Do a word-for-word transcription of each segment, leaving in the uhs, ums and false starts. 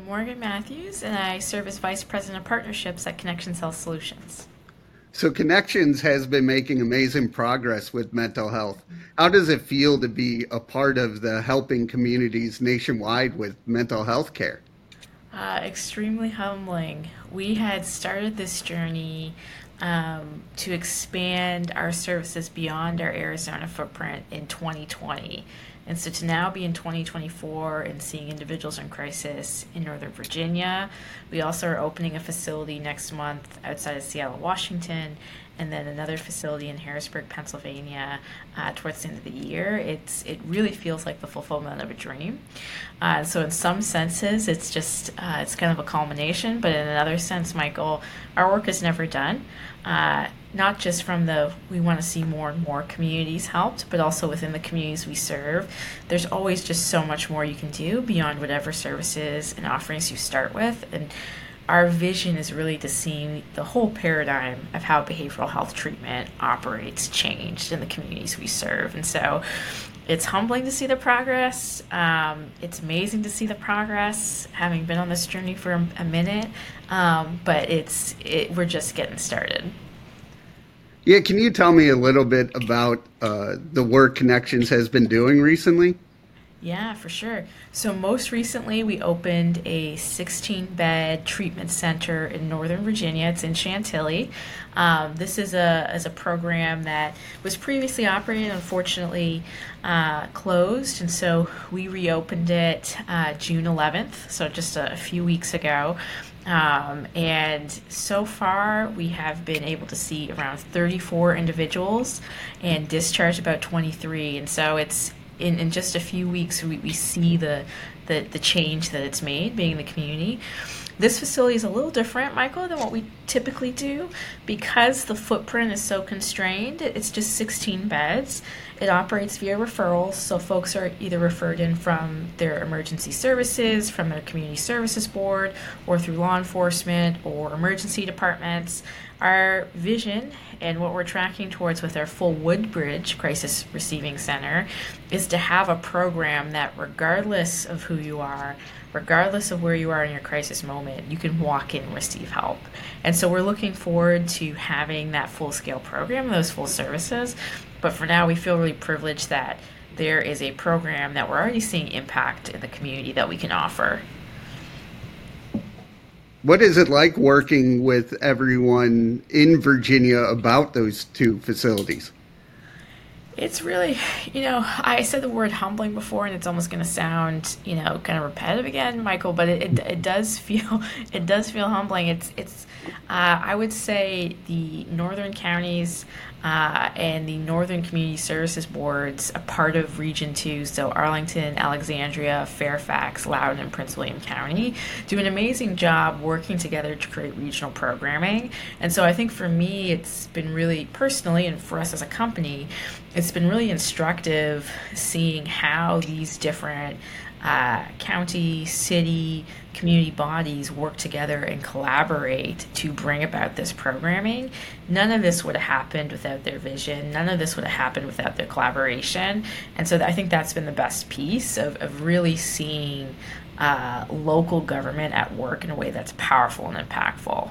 Morgan Matthews, and I serve as Vice President of Partnerships at Connections Health Solutions. So Connections has been making amazing progress with mental health. How does it feel to be a part of the helping communities nationwide with mental health care? Uh, extremely humbling. We had started this journey um, to expand our services beyond our Arizona footprint in twenty twenty. And so to now be in twenty twenty-four and seeing individuals in crisis in Northern Virginia, we also are opening a facility next month outside of Seattle, Washington, and then another facility in Harrisburg, Pennsylvania, uh, towards the end of the year. It's it really feels like the fulfillment of a dream. Uh, so in some senses, it's just uh, it's kind of a culmination, but in another sense, Michael, our work is never done. Uh, not just from the we want to see more and more communities helped, but also within the communities we serve. There's always just so much more you can do beyond whatever services and offerings you start with. And our vision is really to see the whole paradigm of how behavioral health treatment operates changed in the communities we serve. And so it's humbling to see the progress. Um, it's amazing to see the progress, having been on this journey for a, a minute. Um, but it's it, we're just getting started. Yeah, can you tell me a little bit about uh, the work Connections has been doing recently? Yeah, for sure. So most recently, we opened a sixteen-bed treatment center in Northern Virginia. It's in Chantilly. Um, this is a is a program that was previously operated, unfortunately uh, closed, and so we reopened it uh, June eleventh, so just a, a few weeks ago. Um, and so far, we have been able to see around thirty-four individuals and discharge about twenty-three. And so it's in, in just a few weeks, we, we see the, the, the change that it's made being in the community. This facility is a little different, Michael, than what we typically do because the footprint is so constrained. It's just sixteen beds. It operates via referrals, so folks are either referred in from their emergency services, from their community services board, or through law enforcement or emergency departments. Our vision and what we're tracking towards with our full Woodbridge Crisis Receiving Center is to have a program that regardless of who you are, regardless of where you are in your crisis moment, you can walk in and receive help. And so we're looking forward to having that full-scale program, those full services. But for now, we feel really privileged that there is a program that we're already seeing impact in the community that we can offer. What is it like working with everyone in Virginia about those two facilities? It's really, you know, I said the word humbling before, and it's almost going to sound, you know, kind of repetitive again, Michael. But it, it it does feel it does feel humbling. It's it's uh, I would say the northern counties uh, and the northern community services boards, a part of Region Two, so Arlington, Alexandria, Fairfax, Loudoun, and Prince William County, do an amazing job working together to create regional programming. And so I think for me, it's been really personally, and for us as a company, it's been really instructive seeing how these different uh, county, city, community bodies work together and collaborate to bring about this programming. None of this would have happened without their vision. None of this would have happened without their collaboration. And so I think that's been the best piece of, of really seeing uh, local government at work in a way that's powerful and impactful.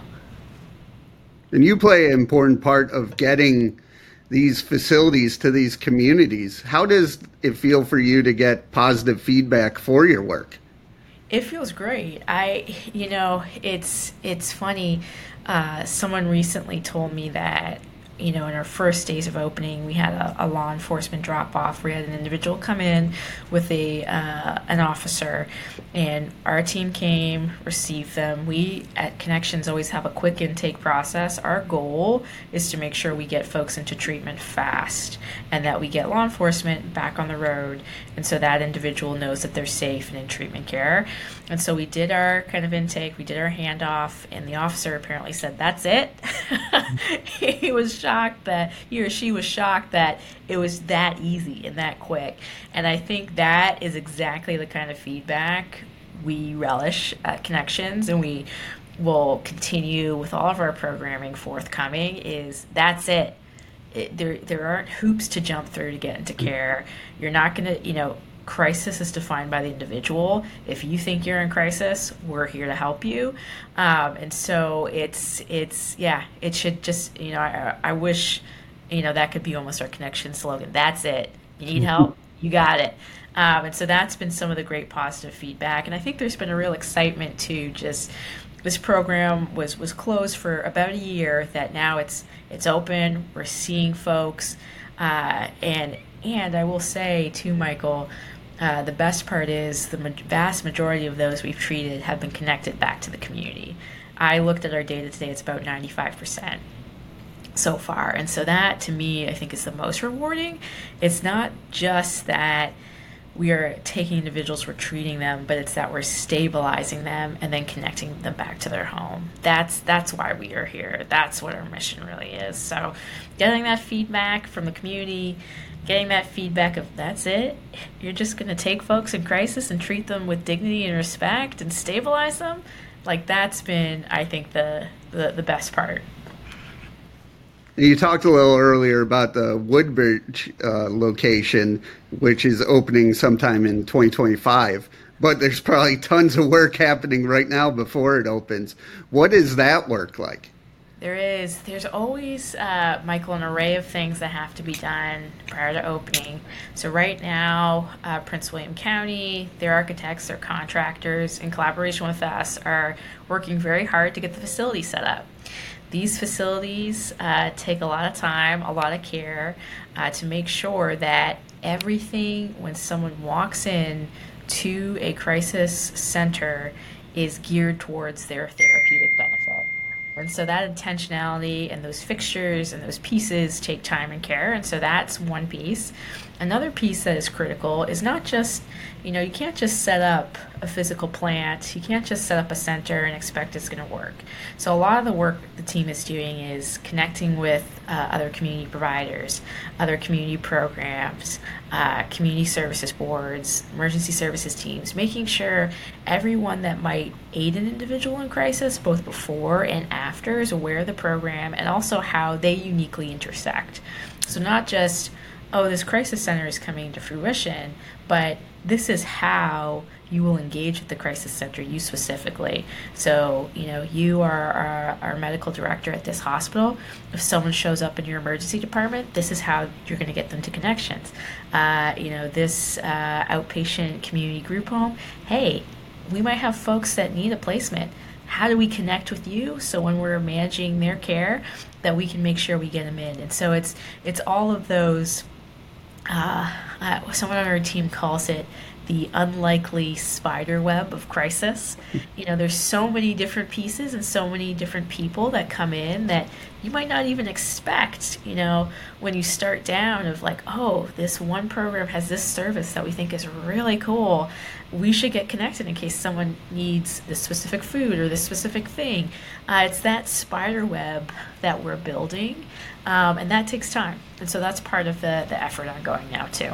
And you play an important part of getting these facilities to these communities. How does it feel for you to get positive feedback for your work? It feels great. I, you know, it's it's funny. Uh, someone recently told me that, you know, in our first days of opening, we had a, a law enforcement drop off. We had an individual come in with a uh, an officer, and our team came, received them. We at Connections always have a quick intake process. Our goal is to make sure we get folks into treatment fast and that we get law enforcement back on the road, and so that individual knows that they're safe and in treatment care. And so we did our kind of intake, we did our handoff, and the officer apparently said, "That's it." He was shocked that he or she was shocked that it was that easy and that quick. And I think that is exactly the kind of feedback we relish at Connections, and we will continue with all of our programming forthcoming. Is that's it. It there there aren't hoops to jump through to get into care. You're not going to, you know, crisis is defined by the individual. If you think you're in crisis, we're here to help you. Um, and so it's, it's, yeah, it should just, you know, I, I wish, you know, that could be almost our connection slogan. That's it. You need help? You got it. Um, and so that's been some of the great positive feedback. And I think there's been a real excitement to just, this program was, was closed for about a year, that now it's, it's open. We're seeing folks. Uh, and, and I will say too, Michael, uh, the best part is the ma- vast majority of those we've treated have been connected back to the community. I looked at our data today. It's about ninety-five percent. So far. And so that, to me, I think is the most rewarding. It's not just that we are taking individuals, we're treating them, but it's that we're stabilizing them and then connecting them back to their home. That's that's why we are here. That's what our mission really is. So getting that feedback from the community, getting that feedback of that's it, you're just going to take folks in crisis and treat them with dignity and respect and stabilize them, like that's been, I think, the the, the best part. You talked a little earlier about the Woodbridge uh, location, which is opening sometime in twenty twenty-five, but there's probably tons of work happening right now before it opens. What is that work like? There is. There's always, uh, Michael, an array of things that have to be done prior to opening. So right now, uh, Prince William County, their architects, their contractors, in collaboration with us, are working very hard to get the facility set up. These facilities uh, take a lot of time, a lot of care uh, to make sure that everything, when someone walks in to a crisis center, is geared towards their therapeutic benefit. And so that intentionality and those fixtures and those pieces take time and care. And so that's one piece. Another piece that is critical is not just, you know, you can't just set up a physical plant. You can't just set up a center and expect it's going to work. So a lot of the work the team is doing is connecting with uh, other community providers, other community programs, uh, community services boards, emergency services teams, making sure everyone that might aid an individual in crisis, both before and after, is aware of the program and also how they uniquely intersect. So not just, oh, this crisis center is coming to fruition, but this is how you will engage with the crisis center, you specifically. So, you know, you are our, our medical director at this hospital. If someone shows up in your emergency department, this is how you're going to get them to connections. Uh, you know, this uh, outpatient community group home, hey, we might have folks that need a placement. How do we connect with you so when we're managing their care that we can make sure we get them in? And so it's it's all of those. Uh, uh, someone on our team calls it the unlikely spider web of crisis. You know, there's so many different pieces and so many different people that come in that you might not even expect, you know, when you start down of like, oh, this one program has this service that we think is really cool. We should get connected in case someone needs this specific food or this specific thing. Uh, it's that spider web that we're building, um, and that takes time. And so that's part of the, the effort ongoing now, too.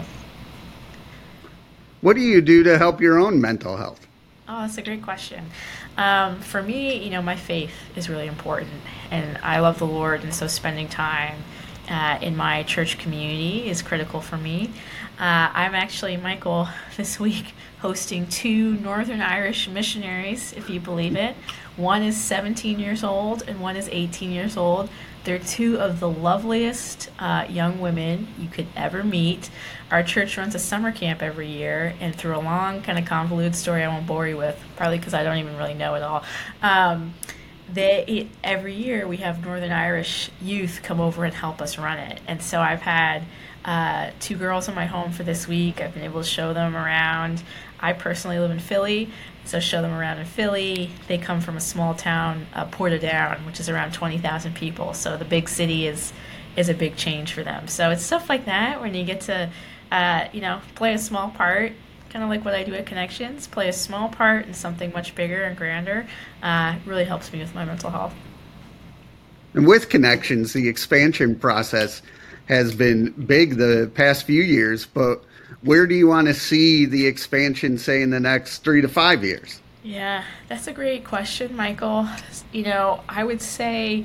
What do you do to help your own mental health? Oh, that's a great question. Um, for me, you know, my faith is really important, and I love the Lord, and so spending time uh, in my church community is critical for me. Uh, I'm actually, Michael, this week hosting two Northern Irish missionaries, if you believe it. One is seventeen years old, and one is eighteen years old. They're two of the loveliest uh, young women you could ever meet. Our church runs a summer camp every year, and through a long, kind of convoluted story I won't bore you with, probably because I don't even really know it all, um, they, every year we have Northern Irish youth come over and help us run it. And so I've had uh, two girls in my home for this week. I've been able to show them around. I personally live in Philly, so show them around in Philly. They come from a small town, uh, Portadown, which is around twenty thousand people. So the big city is is a big change for them. So it's stuff like that when you get to, uh, you know, play a small part, kind of like what I do at Connections, play a small part in something much bigger and grander. Uh, really helps me with my mental health. And with Connections, the expansion process has been big the past few years, but where do you want to see the expansion, say, in the next three to five years? Yeah, that's a great question, Michael. You know, I would say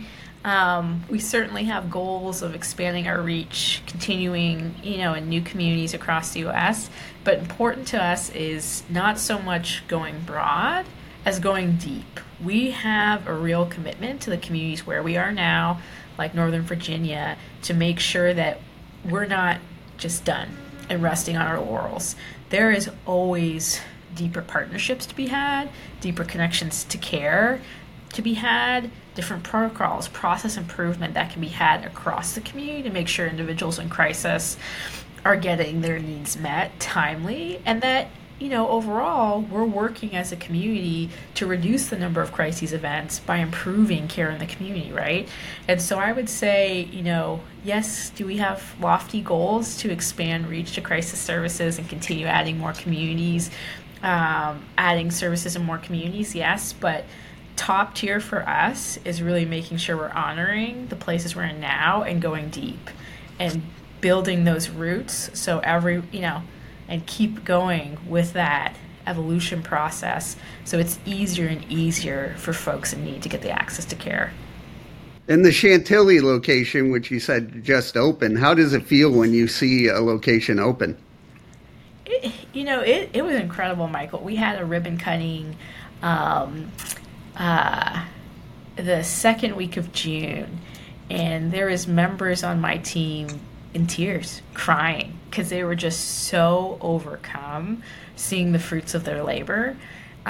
Um, we certainly have goals of expanding our reach, continuing, you know, in new communities across the U S. But important to us is not so much going broad as going deep. We have a real commitment to the communities where we are now, like Northern Virginia, to make sure that we're not just done and resting on our laurels. There is always deeper partnerships to be had, deeper connections to care to be had, different protocols, process improvement that can be had across the community to make sure individuals in crisis are getting their needs met timely, and that, you know, overall, we're working as a community to reduce the number of crises events by improving care in the community, right? And so I would say, you know, yes, do we have lofty goals to expand reach to crisis services and continue adding more communities, um, adding services in more communities? Yes, but top tier for us is really making sure we're honoring the places we're in now and going deep and building those roots so every, you know, and keep going with that evolution process so it's easier and easier for folks in need to get the access to care. In the Chantilly location, which you said just opened, how does it feel when you see a location open? It, you know, it, it was incredible, Michael. We had a ribbon cutting um, uh, the second week of June, and there was members on my team in tears, crying, because they were just so overcome seeing the fruits of their labor.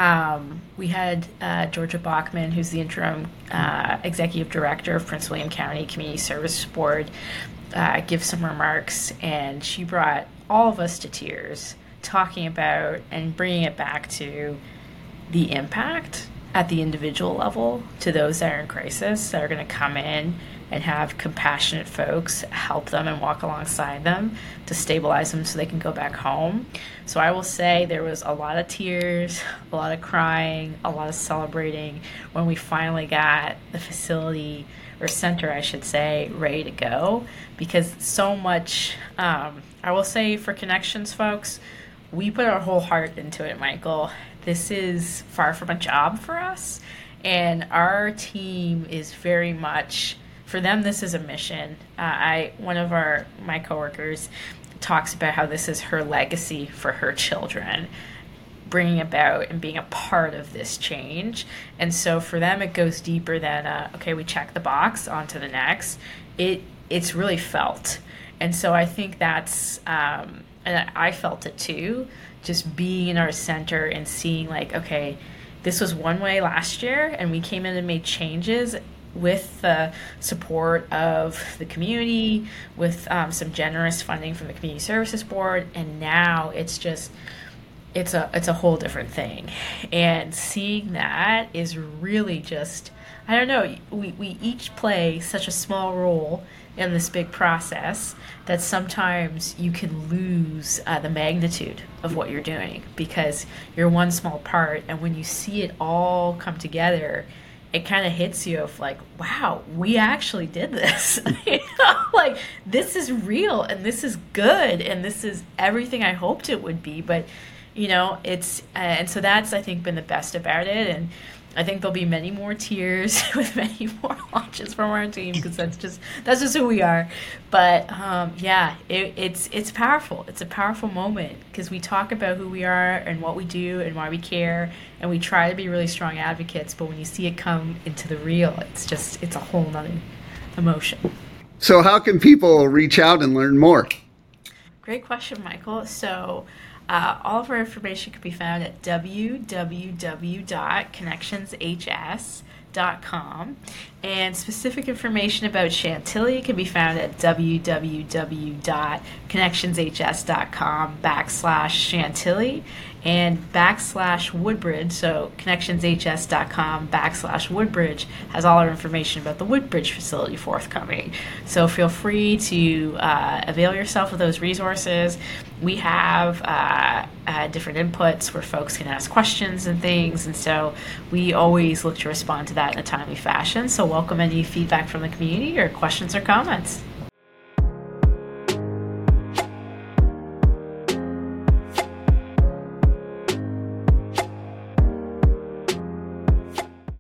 Um, we had uh, Georgia Bachman, who's the interim uh, executive director of Prince William County Community Service Board, uh, give some remarks, and she brought all of us to tears, talking about and bringing it back to the impact at the individual level to those that are in crisis, that are going to come in and have compassionate folks help them and walk alongside them to stabilize them so they can go back home. So I will say there was a lot of tears, a lot of crying, a lot of celebrating when we finally got the facility, or center I should say, ready to go, because so much, um, I will say for Connections folks, we put our whole heart into it, Michael. This is far from a job for us, and our team is very much, for them, this is a mission. Uh, I one of our my coworkers talks about how this is her legacy for her children, bringing about and being a part of this change. And so for them, it goes deeper than uh, okay, we check the box, on to the next. It it's really felt, and so I think that's um, and I felt it too. Just being in our center and seeing like, okay, this was one way last year, and we came in and made changes with the support of the community, with um, some generous funding from the Community Services Board, and now it's just, it's a it's a whole different thing. And seeing that is really just, I don't know, we, we each play such a small role in this big process that sometimes you can lose uh, the magnitude of what you're doing because you're one small part, and when you see it all come together, it kind of hits you of like, wow, we actually did this. You know, like this is real, and this is good, and this is everything I hoped it would be. But you know, it's uh, and so that's, I think, been the best about it. And I think there'll be many more tears with many more launches from our team, because that's just that's just who we are. But um, yeah, it, it's it's powerful. It's a powerful moment because we talk about who we are and what we do and why we care, and we try to be really strong advocates. But when you see it come into the real, it's just it's a whole nother emotion. So how can people reach out and learn more? Great question, Michael. So Uh, all of our information can be found at w w w dot connections h s dot com, and specific information about Chantilly can be found at w w w dot connections h s dot com backslash Chantilly and backslash Woodbridge. So connectionshs.com backslash Woodbridge has all our information about the Woodbridge facility forthcoming. So feel free to uh, avail yourself of those resources. We have uh, uh, different inputs where folks can ask questions and things, and so we always look to respond to that in a timely fashion. So welcome any feedback from the community or questions or comments.